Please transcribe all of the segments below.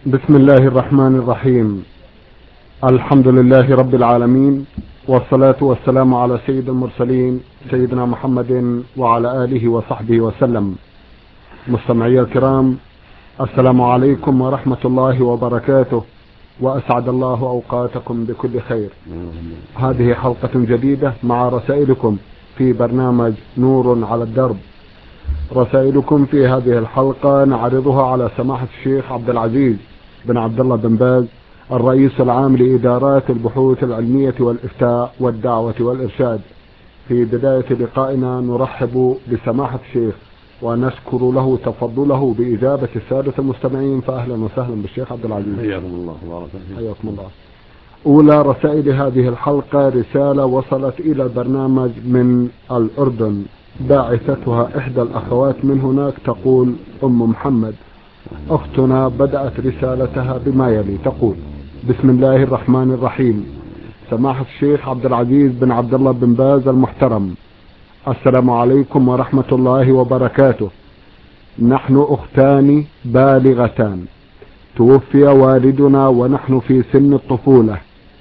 بسم الله الرحمن الرحيم. الحمد لله رب العالمين، والصلاة والسلام على سيد المرسلين سيدنا محمد وعلى آله وصحبه وسلم. مستمعي الكرام، السلام عليكم ورحمة الله وبركاته، وأسعد الله أوقاتكم بكل خير. هذه حلقة جديدة مع رسائلكم في برنامج نور على الدرب. رسائلكم في هذه الحلقة نعرضها على سماحة الشيخ عبد العزيز بن عبد الله بن باز، الرئيس العام لإدارات البحوث العلمية والإفتاء والدعوة والإرشاد. في بداية لقائنا نرحب بسماحة الشيخ ونشكر له تفضله بإجابة السادة المستمعين، فأهلا وسهلا بالشيخ عبد العزيز. حياكم الله وبارك فيكم. حياكم الله. أولى رسائل هذه الحلقة رسالة وصلت إلى البرنامج من الأردن، باعثتها إحدى الأخوات من هناك، تقول أم محمد. أختنا بدأت رسالتها بما يلي، تقول: بسم الله الرحمن الرحيم. سماحة الشيخ عبد العزيز بن عبد الله بن باز المحترم، السلام عليكم ورحمة الله وبركاته. نحن أختان بالغتان، توفي والدنا ونحن في سن الطفولة.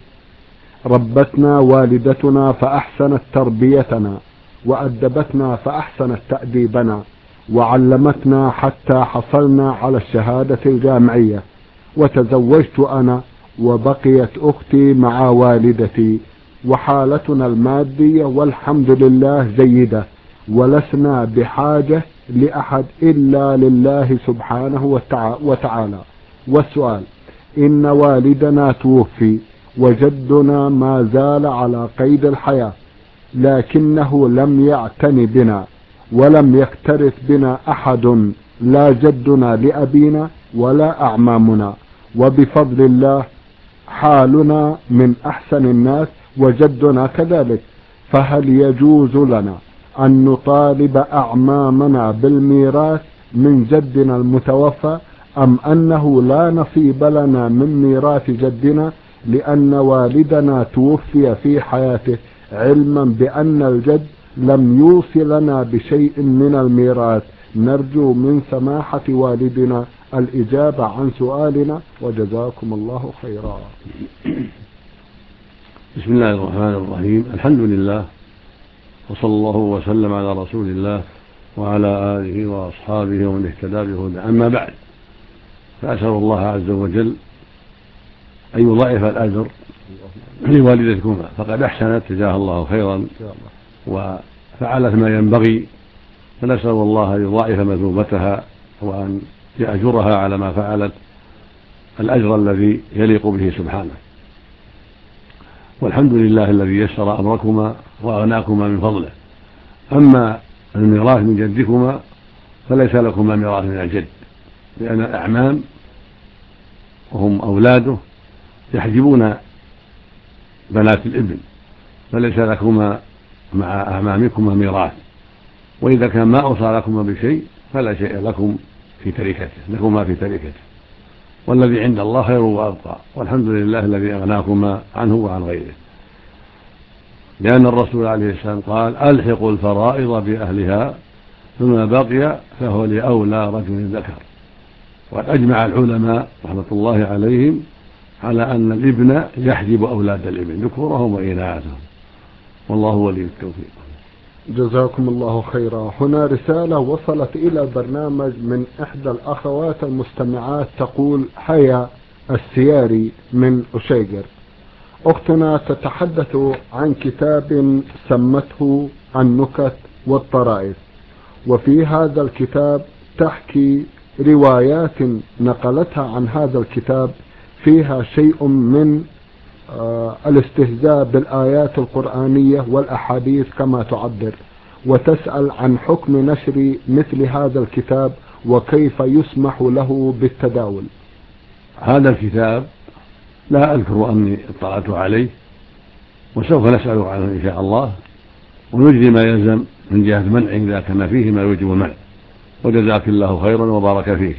ربتنا والدتنا فأحسنت تربيتنا، وأدبتنا فأحسنت تأديبنا، وعلمتنا حتى حصلنا على الشهادة الجامعية، وتزوجت أنا وبقيت أختي مع والدتي، وحالتنا المادية والحمد لله جيدة، ولسنا بحاجة لأحد إلا لله سبحانه وتعالى. والسؤال: إن والدنا توفي وجدنا ما زال على قيد الحياة، لكنه لم يعتني بنا ولم يكترث بنا أحد، لا جدنا لأبينا ولا أعمامنا، وبفضل الله حالنا من أحسن الناس وجدنا كذلك. فهل يجوز لنا أن نطالب أعمامنا بالميراث من جدنا المتوفى، أم أنه لا نصيب لنا من ميراث جدنا لأن والدنا توفي في حياته، علما بأن الجد لم يوصلنا بشيء من الميراث؟ نرجو من سماحة والدنا الإجابة عن سؤالنا، وجزاكم الله خيرا. بسم الله الرحمن الرحيم. الحمد لله، وصلى الله وسلم على رسول الله وعلى آله وأصحابه ومن اهتدى بهداه. أما بعد، فأسأل الله عز وجل أن يضاعف الأجر لوالدتكما، فقد أحسنت جزاها الله خيرا وفعلت ما ينبغي، فنسأل الله أن يضاعف مثوبتها وأن يأجرها على ما فعلت الأجر الذي يليق به سبحانه. والحمد لله الذي يسر أمركما وأغناكما من فضله. أما الميراث من جدكما فليس لكما ميراث من الجد، لأن الأعمام وهم أولاده يحجبون بنات الابن، فليس لكما مع أعمامكما ميراث. وإذا كان ما أوصى لكما بشيء فلا شيء لكم في تركته، لكما في تركته، والذي عند الله خير وأبقى. والحمد لله الذي أغناكما عنه وعن غيره، لأن الرسول عليه السلام قال: ألحقوا الفرائض بأهلها، ثم بقي فهو لأولى رجل ذكر. وقد أجمع العلماء رحمة الله عليهم على أن الابن يحجب أولاد الابن ذكورهم وإناثهم، والله ولي التوفيق. جزاكم الله خيرا. هنا رسالة وصلت إلى البرنامج من إحدى الأخوات المستمعات، تقول: حيا السياري من أشيجر. أختنا تتحدث عن كتاب سمته النكت والطرائف، وفي هذا الكتاب تحكي روايات نقلتها عن هذا الكتاب فيها شيء من الاستهزاء بالآيات القرآنية والأحاديث كما تعبر، وتسأل عن حكم نشر مثل هذا الكتاب وكيف يسمح له بالتداول. هذا الكتاب لا أذكر أني اطلعت عليه، وسوف نسأل عنه إن شاء الله، ونجري ما يلزم من جهة منع إذا كان فيه ما يوجب المنع. وجزاك الله خيرا وبارك فيك.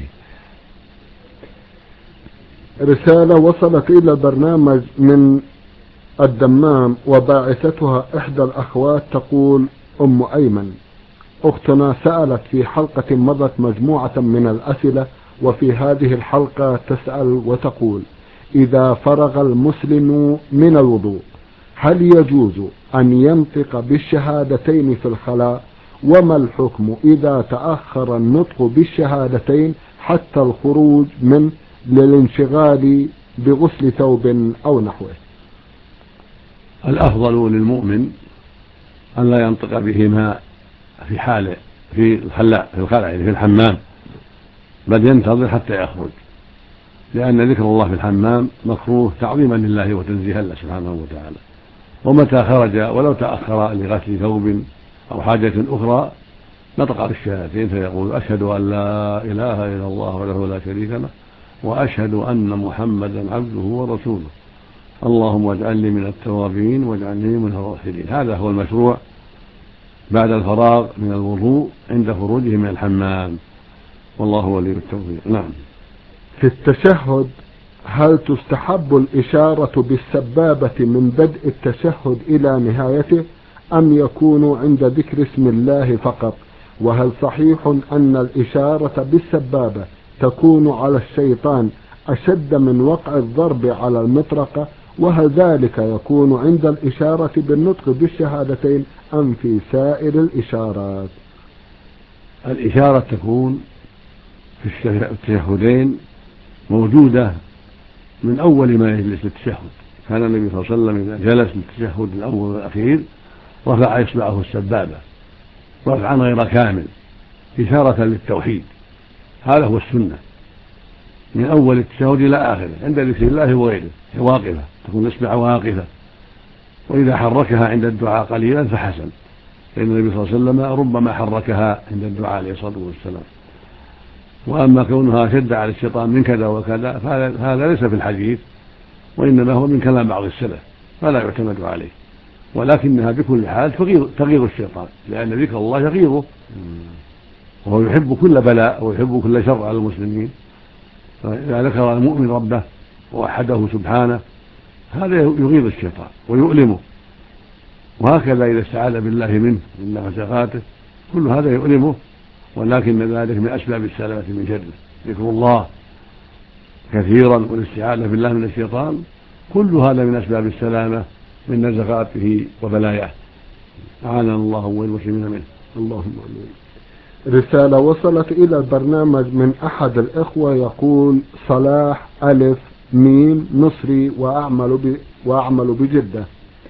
رسالة وصلت إلى البرنامج من الدمام، وباعثتها إحدى الأخوات، تقول أم أيمن. أختنا سألت في حلقة مضت مجموعة من الأسئلة وفي هذه الحلقة تسأل وتقول: إذا فرغ المسلم من الوضوء هل يجوز أن ينطق بالشهادتين في الخلاء؟ وما الحكم إذا تأخر النطق بالشهادتين حتى الخروج من للانشغال بغسل ثوب أو نحوه؟ الأفضل للمؤمن أن لا ينطق بهما في حال في الخلاء في الحمام، بل ينتظر حتى يخرج، لأن ذكر الله في الحمام مكروه تعظيما لله وتنزيها له سبحانه وتعالى. ومتى خرج ولو تأخر لغسل ثوب أو حاجة أخرى نطق بالشهادتين فيقول: أشهد أن لا إله إلا الله وحده لا شريك له، وأشهد أن محمدا عبده ورسوله، اللهم اجعلني من التوابين واجعلني من الراشدين. هذا هو المشروع بعد الفراغ من الوضوء عند خروجه من الحمام، والله ولي التوفيق. نعم. في التشهد هل تستحب الإشارة بالسبابة من بدء التشهد إلى نهايته، أم يكون عند ذكر اسم الله فقط؟ وهل صحيح أن الإشارة بالسبابة تكون على الشيطان أشد من وقع الضرب على المطرقة؟ وهل ذلك يكون عند الإشارة بالنطق بالشهادتين أم في سائر الإشارات؟ الإشارة تكون في التشهدين موجودة من أول ما يجلس للتشهد. كان النبي صلى الله عليه وسلم إذا جلس للتشهد الأول والأخير رفع إصبعه السبابة رفعا غير كامل إشارة للتوحيد. هذا هو السنة من أول التشهد إلى آخره عند ذكر الله وغيره واقفة، تكون الإصبع واقفة، وإذا حركها عند الدعاء قليلا فحسن، لأن النبي صلى الله عليه وسلم ربما حركها عند الدعاء عليه الصلاة والسلام. وأما كونها شد على الشيطان من كذا وكذا فهذا ليس في الحديث، وإنما هو من كلام بعض السلف فلا يعتمد عليه، ولكنها بكل حال تغيظ الشيطان، لأن ذكر الله يغيظه، وهو يحب كل بلاء ويحب كل شر على المسلمين. فإذا ذكر المؤمن ربه ووحده سبحانه هذا يغيظ الشيطان ويؤلمه، وهكذا إذا استعاذ بالله منه من نفساته كل هذا يؤلمه، ولكن ذلك من أسباب السلامة من شره. ذكر الله كثيرا والاستعاذة بالله من الشيطان كل هذا من أسباب السلامة من نزغاته وبلاياه، أعاننا الله والمسلمين منه. اللهم آمين. رسالة وصلت إلى البرنامج من أحد الإخوة يقول: صلاح ألف ميم مصري وأعمل بجدة.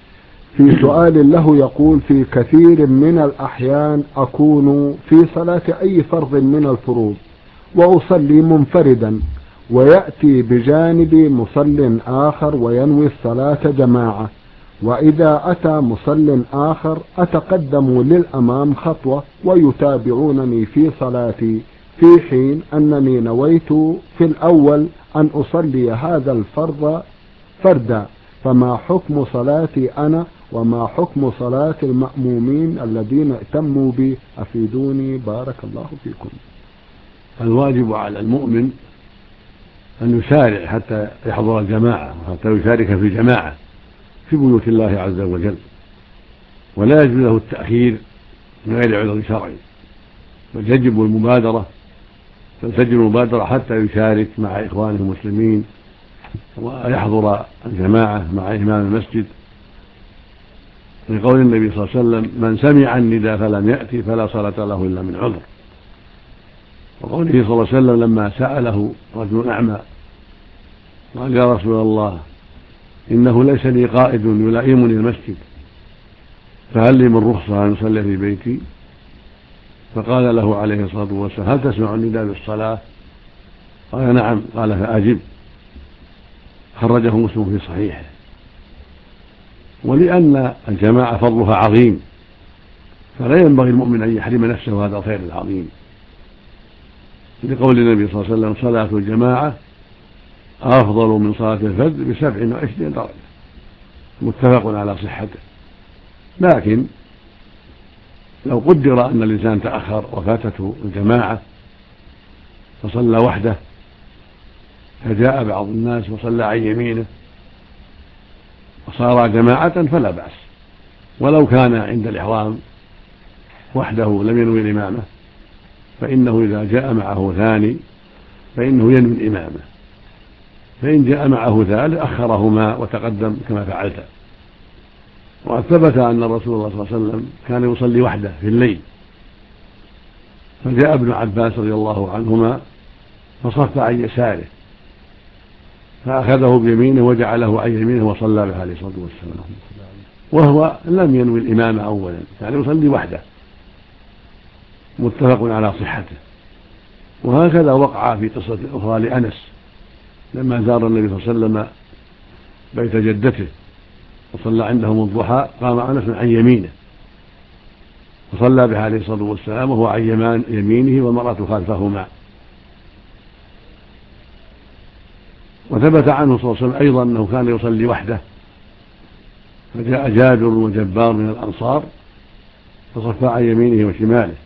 في سؤال له يقول: في كثير من الأحيان أكون في صلاة أي فرض من الفروض وأصلي منفردا، ويأتي بجانبي مصل آخر وينوي الصلاة جماعة، وإذا أتى مصل آخر أتقدم للأمام خطوة ويتابعونني في صلاتي، في حين أنني نويت في الأول أن أصلي هذا الفرض فردا، فما حكم صلاتي أنا وما حكم صلاة المأمومين الذين ائتموا بي؟ أفيدوني بارك الله فيكم. الواجب على المؤمن أن يسارع حتى يحضر الجماعة وحتى يشارك في الجماعة في بيوت الله عز وجل، ولا يجوز له التأخير من غير عذر شرعي، بل يجب المبادرة حتى يشارك مع إخوانه المسلمين ويحضر الجماعة مع إمام المسجد، لقول النبي صلى الله عليه وسلم: من سمع النداء فلم يأتي فلا صلاة له إلا من عذر. وقوله صلى الله عليه وسلم لما سأله رجل أعمى قال: يا رسول الله إنه ليس لي قائد يلائمني المسجد، فهل لي من رخصة أن أصلي في بيتي؟ فقال له عليه الصلاة والسلام: هل تسمع النداء بالصلاة؟ قال: نعم. قال: فأجب. خرجه مسلم في صحيحه. ولأن الجماعة فضلها عظيم فلا ينبغي المؤمن أن يحرم نفسه هذا الخير العظيم، لقول النبي صلى الله عليه وسلم: صلاة الجماعة أفضل من صلاة الفرد ب27 درجة، متفق على صحته. لكن لو قدر أن الإنسان تأخر وفاتته الجماعة فصلى وحده، فجاء بعض الناس وصلى عن يمينه وصار جماعة فلا بأس، ولو كان عند الإحرام وحده لم ينوي الإمامة، فإنه إذا جاء معه ثاني فإنه ينوي الإمامة، فإن جاء معه ثالث أخرهما وتقدم كما فعلت. وقد ثبت أن الرسول صلى الله عليه وسلم كان يصلي وحده في الليل، فجاء ابن عباس رضي الله عنهما فصف عن يساره فأخذه بيمينه وجعله عن يمينه وصلى به عليه الصلاة والسلام، وهو لم ينوي الإمامة أولا، يعني يصلي وحده، متفق على صحته. وهكذا وقع في قصة أخرى لأنس لما زار النبي صلى الله عليه وسلم بيت جدته وصلى عندهم الضحى، قام أنس عن يمينه وصلى به عليه الصلاة والسلام وهو عن يمينه والمرأة خلفهما. وثبت عنه صلى الله عليه وسلم أيضا أنه كان يصلي وحده، فجاء جابر وجبار من الأنصار فصفى عن يمينه وشماله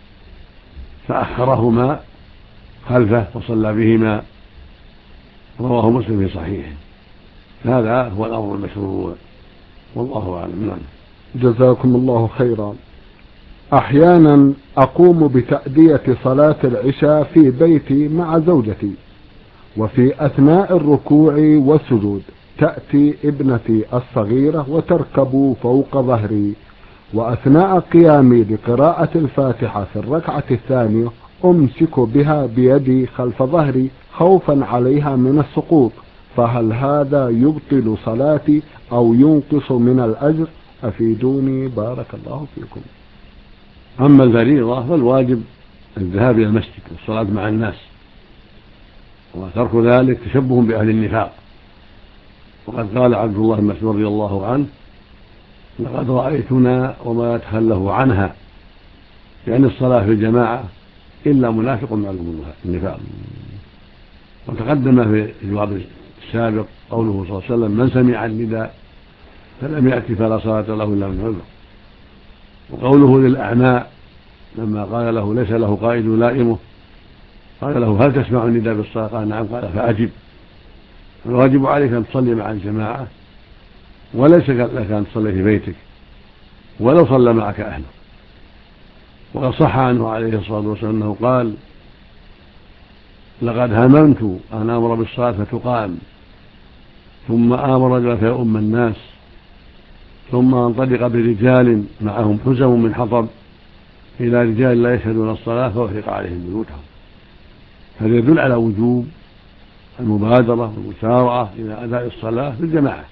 فأخرهما خلفه وصلى بهما، رواه مسلم في صحيحه. هذا هو الأمر المشروع والله أعلم. نعم. جزاكم الله خيرا. أحيانا أقوم بتأدية صلاة العشاء في بيتي مع زوجتي، وفي أثناء الركوع والسجود تأتي ابنتي الصغيرة وتركب فوق ظهري، وأثناء قيامي بقراءة الفاتحة في الركعة الثانية أمسك بها بيدي خلف ظهري خوفا عليها من السقوط، فهل هذا يبطل صلاتي أو ينقص من الأجر؟ أفيدوني بارك الله فيكم. أما الفريضة فالواجب الذهاب إلى المسجد والصلاة مع الناس، وترك ذلك تشبه بأهل النفاق. وقد قال عبد الله بن مسعود رضي الله عنه: لقد رأيتنا وما يتخلف عنها، يعني الصلاة في الجماعة إلا منافق معلوم النفاق. وتقدم في الجواب السابق قوله صلى الله عليه وسلم: من سمع النداء فلم يأتي فلا صلاة له إلا من عذر. وقوله للأعمى لما قال له ليس له قائد لائمه قال له: هل تسمع النداء بالصلاة؟ قال: نعم. قال: فأجب. الواجب عليك أن تصلي مع الجماعة، وليس لك أن تصلي في بيتك ولو صلى معك أهله. وقد صح عنه عليه الصلاة والسلام أنه قال: لقد هممت أن أمر بالصلاة فتقام، ثم آمر رجلا فيؤم الناس، ثم انطلق برجال معهم حزم من حطب إلى رجال لا يشهدون الصلاة فأحرق عليهم بيوتهم. هذا يدل على وجوب المبادرة والمسارعة إلى أداء الصلاة في الجماعة.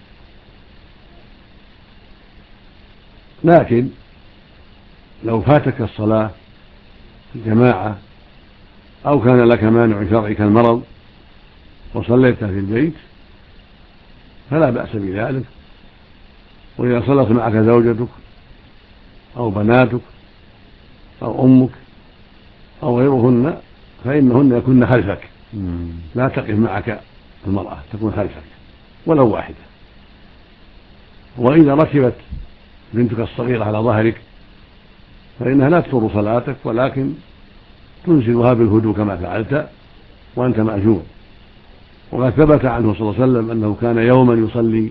لكن لو فاتك الصلاة في الجماعة أو كان لك مانع شرعي كالمرض وصليت في البيت فلا بأس بذلك. وإذا صلت معك زوجتك أو بناتك أو أمك أو غيرهن فإنهن يكون خلفك، لا تقف معك المرأة، تكون خلفك ولو واحدة. وإذا ركبت بنتك الصغيرة على ظهرك فإنها لا تضر صلاتك، ولكن تنزلها بالهدوء كما فعلت وأنت مأجور. وقد ثبت عنه صلى الله عليه وسلم أنه كان يوما يصلي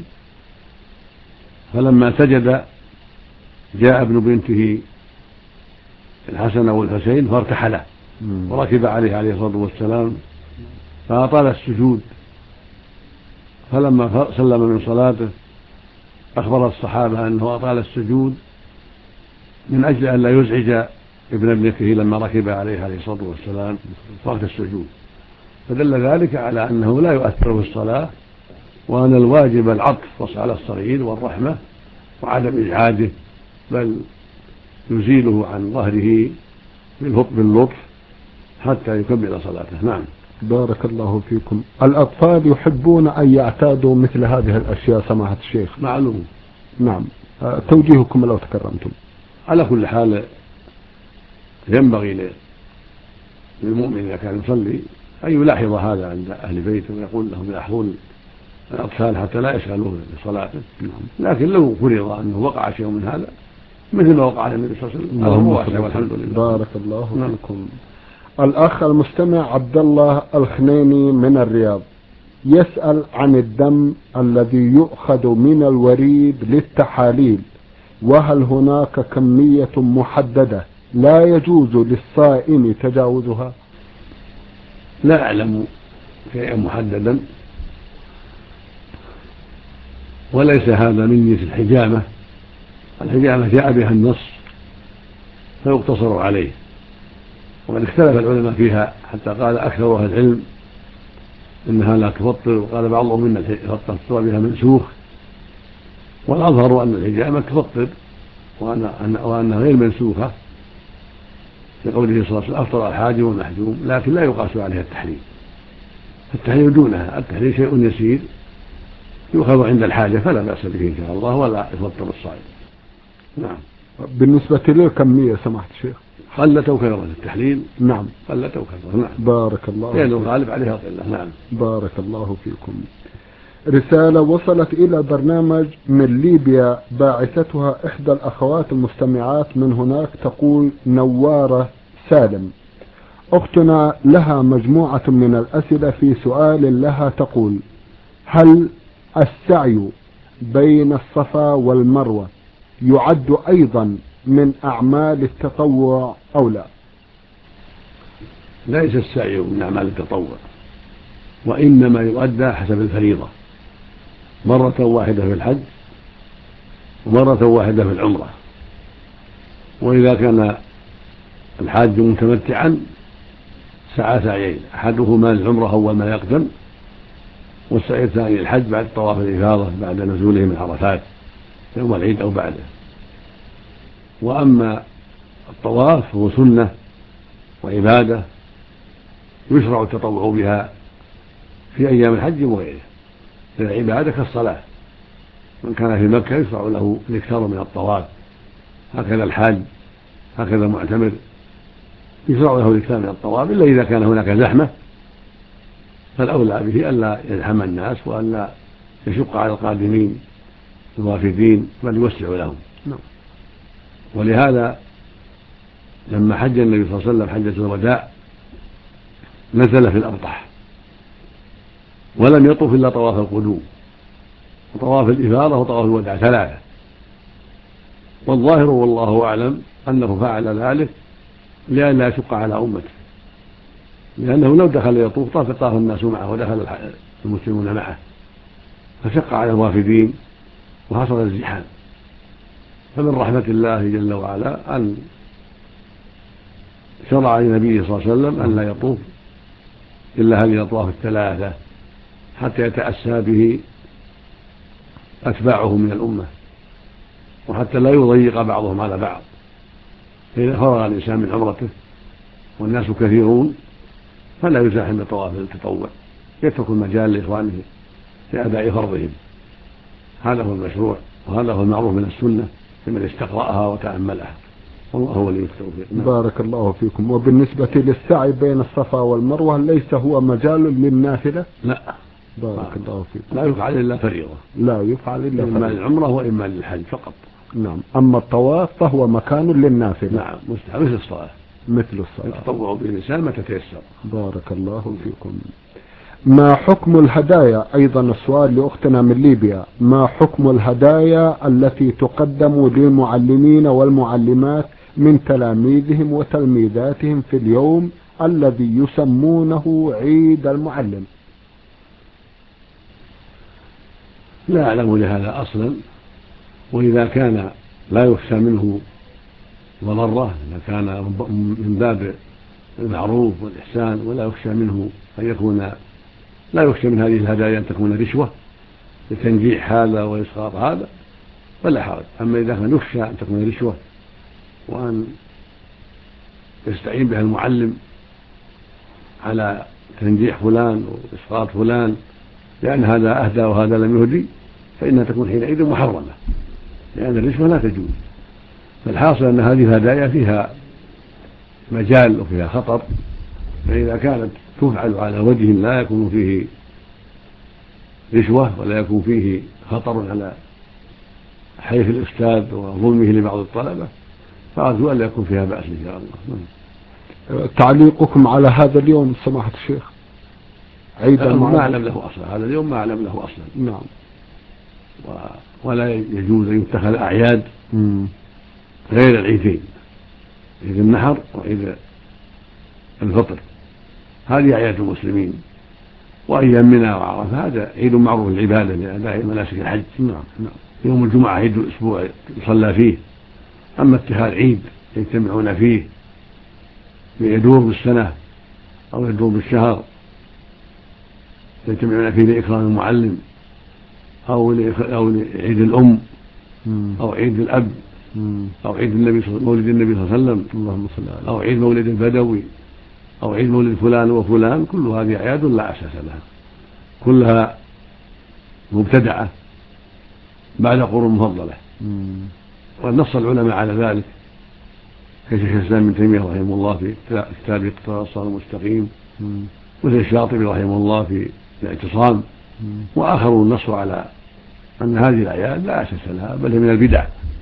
فلما سجد جاء ابن بنته الحسن والحسين فارتحله وركب عليه الصلاة والسلام فأطال السجود، فلما سلم من صلاته أخبر الصحابة أنه أطال السجود من أجل أن لا يزعج ابن ابنته لما ركب عليه الصلاة والسلام وقت السجود، فدل ذلك على أنه لا يؤثر في الصلاة، وأن الواجب العطف على الصغير والرحمة وعدم إزعاجه، بل يزيله عن ظهره باللطف حتى يكمل صلاته. نعم. بارك الله فيكم. الأطفال يحبون أن يعتادوا مثل هذه الأشياء سماحة الشيخ. معلوم. نعم. توجيهكم لو تكرمتم. على كل حال ينبغي للمؤمن إذا كان يصلي أن يلاحظ هذا عند أهل بيته ويقول لهم يلاحظون الأطفال حتى لا يشغلوه بصلاته. لكن لو فرض أنه وقع شيء من هذا مثل ما وقع النبي صلى الله عليه وسلم اللهم واسع والحمد لله. بارك الله فيكم. الأخ المستمع عبد الله الخنيني من الرياض يسأل عن الدم الذي يؤخذ من الوريد للتحاليل، وهل هناك كمية محددة لا يجوز للصائم تجاوزها؟ لا أعلم شيئا محددا، وليس هذا من جنس الحجامة. الحجامة جاء بها النص فيقتصر عليه، وقد اختلف العلماء فيها حتى قال أكثر أهل العلم إنها لا تفطر، وقال بعضهم إن الفطر بها منسوخ، والأظهر أن الحجامة تفطر وأنها غير منسوخة لقوله صلى الله عليه وسلم أفطر الحاجم والمحجوم، لكن لا يقاس عليها التحريم. التحريم دونها، التحريم شيء يسير يؤخذ عند الحاجة فلا بأس به إن شاء الله، ولا يفطر الصائم. نعم. بالنسبة للكمية سماحة الشيخ قلت أو كثرت التحليل؟ نعم قلت أو كثرت. نعم. بارك الله لأن الغالب عليها قلة. نعم. بارك الله فيكم. رسالة وصلت إلى برنامج من ليبيا، باعثتها إحدى الأخوات المستمعات من هناك، تقول نوارة سالم: أختنا لها مجموعة من الأسئلة في سؤال لها، تقول: هل السعي بين الصفا والمروة يعد أيضا من أعمال التطوع أو لا؟ ليس السعي من أعمال التطوع، وإنما يؤدى حسب الفريضة، مرة واحدة في الحج ومرة واحدة في العمرة. وإذا كان الحاج متمتعا سعى سعيين، أحدهما العمرة أول ما يقدم، والسعي الثاني الحج بعد طواف الإفاضة بعد نزوله من عرفات يوم العيد أو بعده. وأما الطواف هو سنة وعبادة يشرع التطوع بها في أيام الحج وغيره، العبادة كالصلاة، من كان في مكة يشرع له الإكثار من الطواف، هكذا الحاج هكذا المعتمر يشرع له الإكثار من الطواف، إلا إذا كان هناك زحمة فالأولى به ألا يزحم الناس وألا يشق على القادمين الوافدين، بل يوسع لهم. ولهذا لما حج النبي صلى الله عليه وسلم حجة الوداع نزل في الأبطح ولم يطف إلا طواف القدوم وطواف الإفاضة وطواف الوداع ثلاثة، والظاهر والله أعلم أنه فعل ذلك لئلا يشق على أمته، لأنه لو دخل يطوف طاف الناس معه ودخل المسلمون معه فشق على الوافدين وحصل الزحام. فمن رحمة الله جل وعلا أن شرع لنبيه صلى الله عليه وسلم أن لا يطوف إلا هذه الأطواف الثلاثة حتى يتأسى به أتباعه من الأمة، وحتى لا يضيق بعضهم على بعض. فإذا فرغ الإنسان من عمرته والناس كثيرون فلا يزاحم بطواف التطوع، يترك المجال لإخوانه في أداء فرضهم. هذا هو المشروع وهذا هو المعروف من السنة لمن استقرأها وتأملها، والله هو ولي التوفيق. بارك الله فيكم. وبالنسبة للسعي بين الصفا والمروة ليس هو مجال للنافلة؟ لا. بارك الله فيكم. لا يفعل إلا فريضة، لا يفعل إلا فريضة، إما للعمرة وإما للحج فقط. نعم. أما الطواف فهو مكان للنافلة. نعم مستحب مثل الصلاة، مثل الصلاة يتطوع به الإنسان متى تيسر. بارك الله فيكم. ما حكم الهدايا؟ أيضا السؤال لأختنا من ليبيا: ما حكم الهدايا التي تقدم للمعلمين والمعلمات من تلاميذهم وتلميذاتهم في اليوم الذي يسمونه عيد المعلم؟ لا أعلم لهذا أصلا، وإذا كان لا يخشى منه ضرره، إذا كان من باب المعروف والإحسان ولا يخشى منه أن يكون، لا يخشى من هذه الهدايا أن تكون رشوة لتنجيح هذا وإسقاط هذا فلا حرج. أما إذا كان يخشى أن تكون رشوة وأن يستعين بها المعلم على تنجيح فلان وإسقاط فلان لأن هذا أهدى وهذا لم يهدي، فإنها تكون حينئذ محرمة، لأن الرشوة لا تجوز. فالحاصل أن هذه الهدايا فيها مجال وفيها خطر، فإذا كانت تفعل على وجه لا يكون فيه رشوة ولا يكون فيه خطر على حيث الأستاذ وظلمه لبعض الطلبة فأرجو أن لا يكون فيها بأس إن شاء الله. تعليقكم على هذا اليوم سماحة الشيخ؟ عيد ما أعلم له أصلا، هذا اليوم ما أعلم له أصلا. نعم. ولا يجوز أن يتخذ أعياد غير العيدين، عيد النحر وعيد الفطر، هذه أعياد المسلمين. وأيام منى وعرفة هذا عيد معروف العبادة لأداء مناسك الحج. يوم الجمعة عيد الأسبوع يصلى فيه. أما اتخاذ عيد يجتمعون فيه يدور بالسنة أو يدور بالشهر يجتمعون فيه لإكرام المعلم أو لعيد الأم أو عيد الأب أو عيد مولد النبي صلى الله عليه وسلم أو عيد مولد البدوي أو عيد مولد فلان وفلان، كل هذه أعياد لا أساس لها، كلها مبتدعة بعد قرون مفضلة. ونص العلماء على ذلك كشيخ الإسلام ابن تيمية رحمه الله في كتاب اقتضاء الصراط المستقيم، مثل الشاطبي رحمه الله في الاعتصام، وآخرون نصوا على أن هذه الأعياد لا أساس لها بل هي من البدع.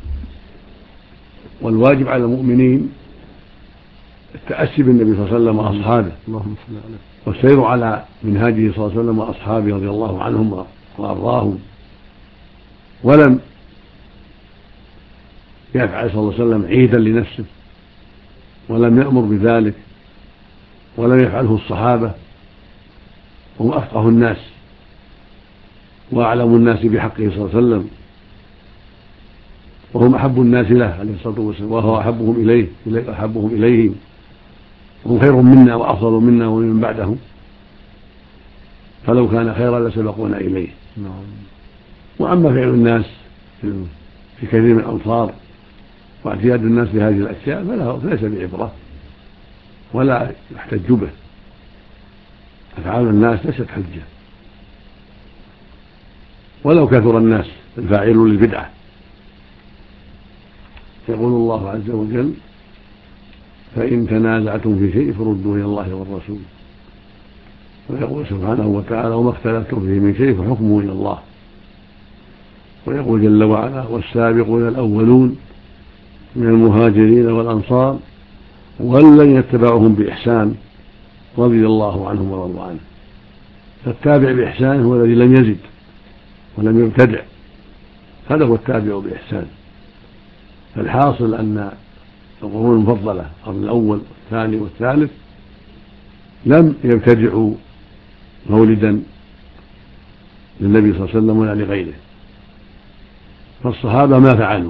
والواجب على المؤمنين التأسي بالنبي صلى الله عليه وسلم وأصحابه والسير على منهاجه صلى الله عليه وسلم وأصحابه رضي الله عنهم وأرضاهم. ولم يفعل صلى الله عليه وسلم عيدا لنفسه ولم يأمر بذلك ولم يفعله الصحابة، وهم أفقه الناس وأعلم الناس بحقه صلى الله عليه وسلم، وهم أحب الناس له عليه الصلاة والسلام، وهو أحبهم إليهم، هم خير منا وأفضل منا ومن بعدهم، فلو كان خيرا لسبقونا إليه. وأما فعل الناس في كثير من الأمصار واعتياد الناس بهذه الأشياء فليس بعبرة ولا يحتج به. أفعال الناس ليست حجة ولو كثر الناس الفاعلون للبدعة. يقول الله عز وجل: فإن تنازعتم في شيء فردوه إلى الله والرسول. ويقول سبحانه وتعالى: وما اختلفتم فيه من شيء فحكمه إلى الله. ويقول جل وعلا: والسابقون الأولون من المهاجرين والأنصار والذين اتبعوهم بإحسان رضي الله عنهم ورضوا عنه. فالتابع بإحسان هو الذي لم يزد ولم يبتدع، هذا هو التابع بإحسان. فالحاصل أن القرون المفضلة القرن الأول والثاني والثالث لم يبتدعوا مولدا للنبي صلى الله عليه وسلم ولا لغيره، فالصحابة ما فعلوا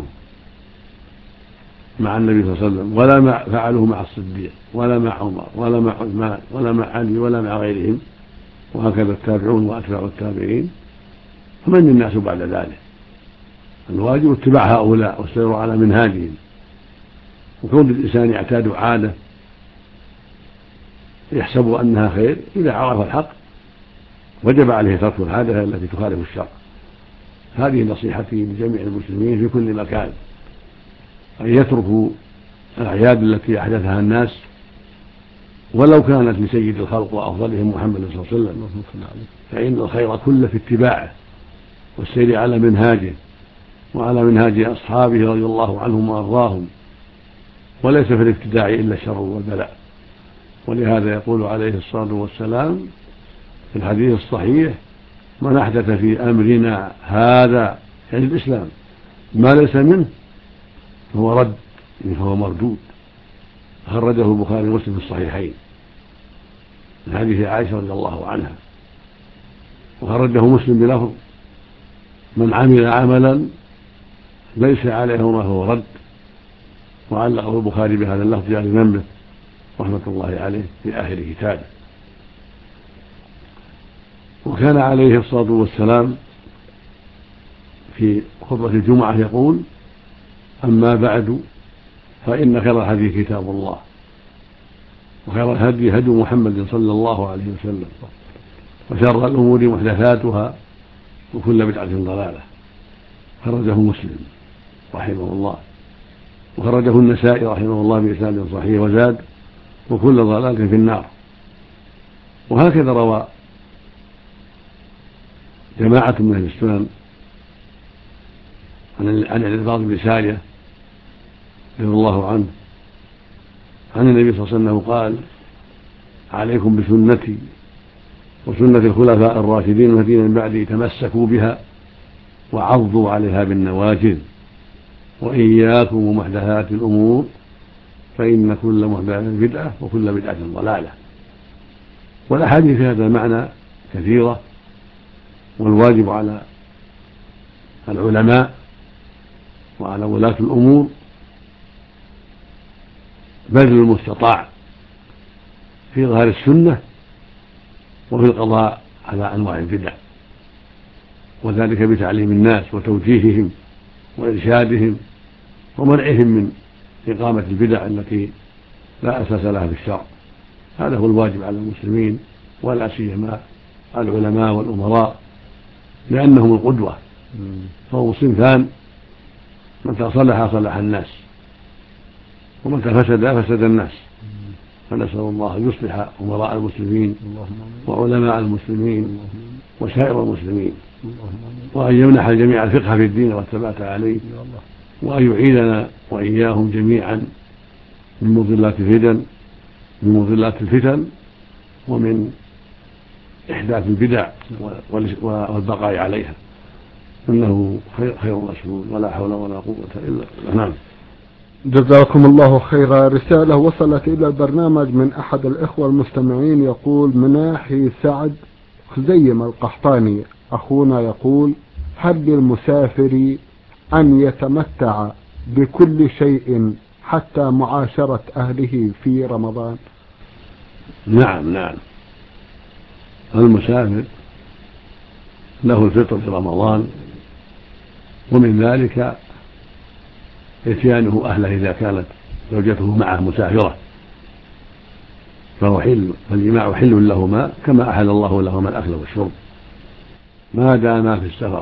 مع النبي صلى الله عليه وسلم ولا ما فعلوه مع الصديق ولا مع عمر ولا مع عثمان ولا مع علي ولا مع غيرهم، وهكذا التابعون وأتباع التابعين. فمن الناس بعد ذلك؟ الواجب اتباع هؤلاء والسير على منهاجهم. وكون الإنسان يعتاد عادة يحسب أنها خير، إذا عرف الحق وجب عليه ترك العادة التي تخالف الشرع. هذه نصيحتي لجميع المسلمين في كل مكان، أن يتركوا الأعياد التي أحدثها الناس ولو كانت لسيد الخلق وأفضلهم محمد صلى الله عليه وسلم، فإن الخير كله في اتباعه والسير على منهاجه وعلى منهاج أصحابه رضي الله عنهم وأرضاهم، وليس في الابتداع إلا الشر والبلاء. ولهذا يقول عليه الصلاة والسلام في الحديث الصحيح: من أحدث في أمرنا هذا، يعني الإسلام، ما ليس منه فهو رد، فهو مردود. خرجه البخاري ومسلم في الصحيحين من حديث عائشة رضي الله عنها، وخرجه مسلم بلفظ: من عمل عملا ليس عليه ما هو رد. وعلقه البخاري بهذا اللفظ على ذنبه رحمة الله عليه في آخر كتابه. وكان عليه الصلاة والسلام في خطبة الجمعة يقول: أما بعد فإن خير الحديث كتاب الله، وخير الهدي هدي محمد صلى الله عليه وسلم، وشر الأمور محدثاتها وكل بدعة ضلالة. خرجه مسلم رحمه الله، وخرجه النسائي رحمه الله بإسناد صحيح وزاد: وكل ضلالة في النار. وهكذا روى جماعة من أهل السنن عن العباد بن سارية رضي الله عنه عن النبي صلى الله عليه وسلم قال: عليكم بسنتي وسنة الخلفاء الراشدين الذين من بعدي، تمسكوا بها وعضوا عليها بالنواجذ، وإياكم ومحدثات الأمور فإن كل محدثة بدعة وكل بدعة ضلالة. والأحاديث في هذا المعنى كثيرة، والواجب على العلماء وعلى ولاة الأمور بذل المستطاع في إظهار السنة وفي القضاء على أنواع البدع، وذلك بتعليم الناس وتوجيههم وإرشادهم ومنعهم من إقامة البدع التي لا أساس لها في الشرع. هذا هو الواجب على المسلمين ولا سيما العلماء والأمراء، لأنهم القدوة. فهو صنفان: متى صلح صلح الناس، ومتى فسد فسد الناس. فنسأل الله أن يصلح أمراء المسلمين وعلماء المسلمين وسائر المسلمين، وأن يمنح الجميع الفقه في الدين والثبات عليه، وأن يعيذنا وإياهم جميعا من مضلات الفتن ومن إحداث البدع والبقاء عليها، إنه خير مسؤول، ولا حول ولا قوة إلا بالله. نعم. جزاكم الله خيرا. رسالة وصلت إلى البرنامج من أحد الإخوة المستمعين يقول: مناحي سعد خزيم القحطاني، أخونا يقول: هل للمسافر أن يتمتع بكل شيء حتى معاشرة أهله في رمضان؟ نعم، المسافر له الفطر في رمضان، ومن ذلك إتيانه أهله إذا كانت زوجته معه مسافرة، فهو حل، فالجماع حل لهما كما أحل الله لهما الأكل والشرب ما داما في السفر.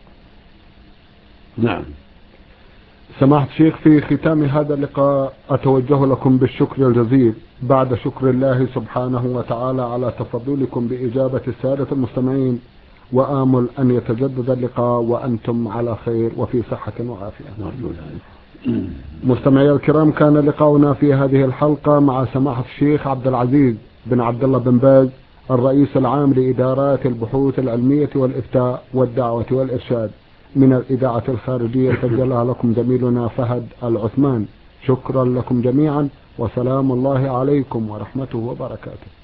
نعم. سماحة الشيخ، في ختام هذا اللقاء أتوجه لكم بالشكر الجزيل بعد شكر الله سبحانه وتعالى على تفضلكم بإجابة السادة المستمعين، وآمل أن يتجدد اللقاء وأنتم على خير وفي صحة وعافية. مستمعي الكرام، كان لقاؤنا في هذه الحلقة مع سماحة الشيخ عبد العزيز بن عبد الله بن باز، الرئيس العام لإدارات البحوث العلمية والإفتاء والدعوة والإرشاد من الإذاعة الخارجية، سجلها لكم زميلنا فهد العثمان. شكرا لكم جميعا، وسلام الله عليكم ورحمته وبركاته.